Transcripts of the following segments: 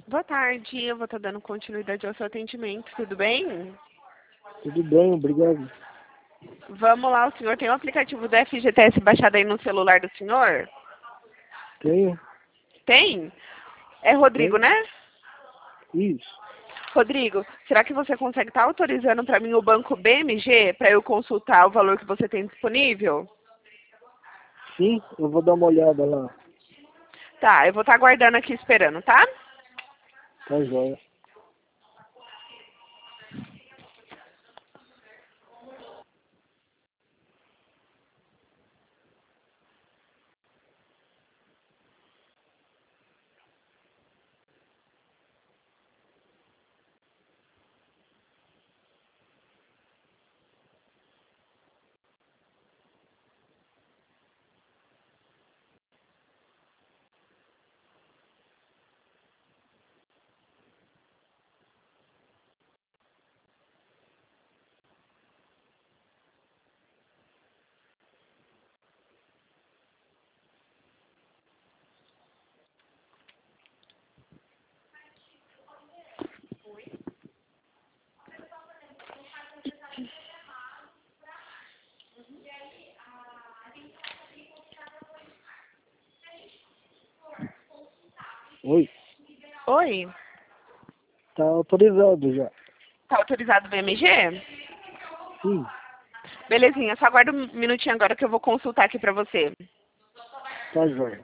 Boa tarde, eu vou estar dando continuidade ao seu atendimento, tudo bem? Tudo bem, obrigado. Vamos lá, o senhor tem o aplicativo do FGTS baixado aí no celular do senhor? Tenho? Tem? É Rodrigo, Tenho? né? Isso. Rodrigo, será que você consegue estar autorizando para mim o banco BMG para eu consultar o valor que você tem disponível? Sim, eu vou dar uma olhada lá. Tá, eu vou estar aguardando aqui esperando, tá? Tá joia. Oi, Oi, tá autorizado já. tá autorizado o BMG? Sim, Belezinha, só aguarda um minutinho agora que eu vou consultar aqui pra você. tá joia.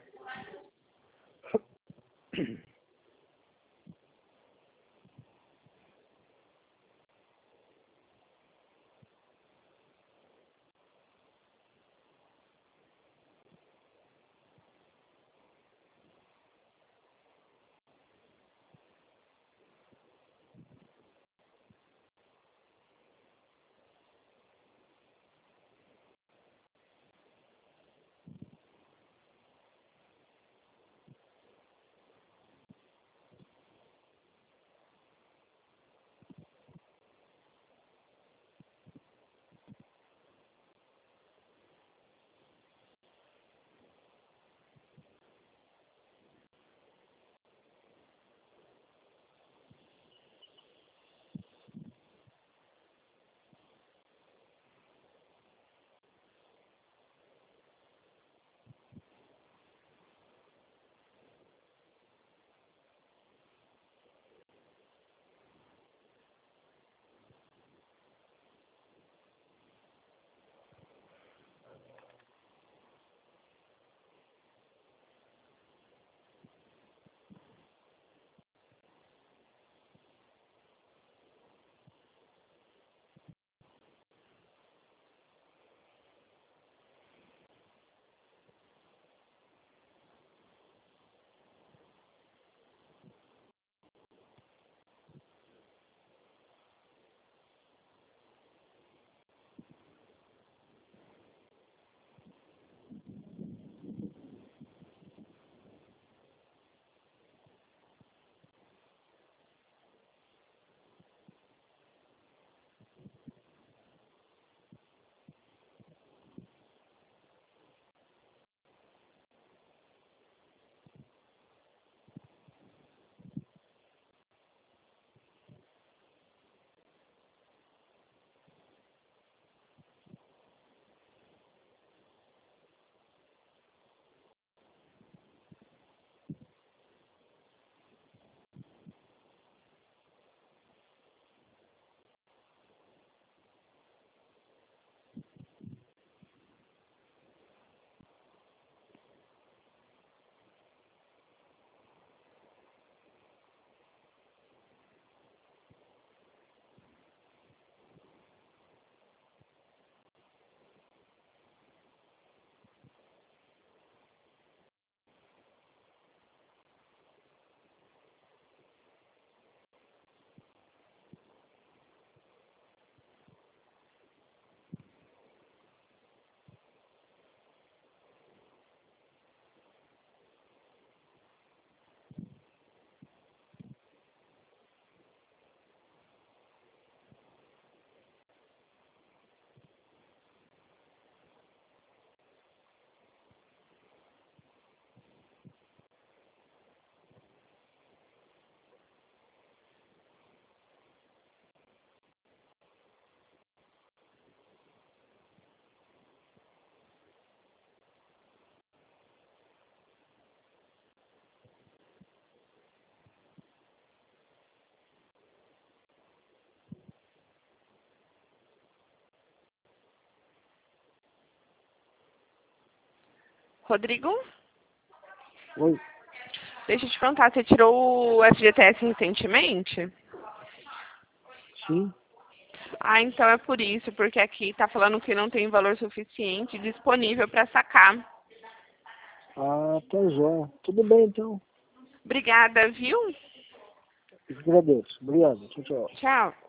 Rodrigo? Oi. Deixa eu te perguntar, você tirou o FGTS recentemente? Sim. Ah, então é por isso, porque aqui tá falando que não tem valor suficiente disponível para sacar. Ah, tá jóia. Tudo bem, então. Obrigada, viu? Eu que agradeço. Obrigado. Tchau, tchau. Tchau.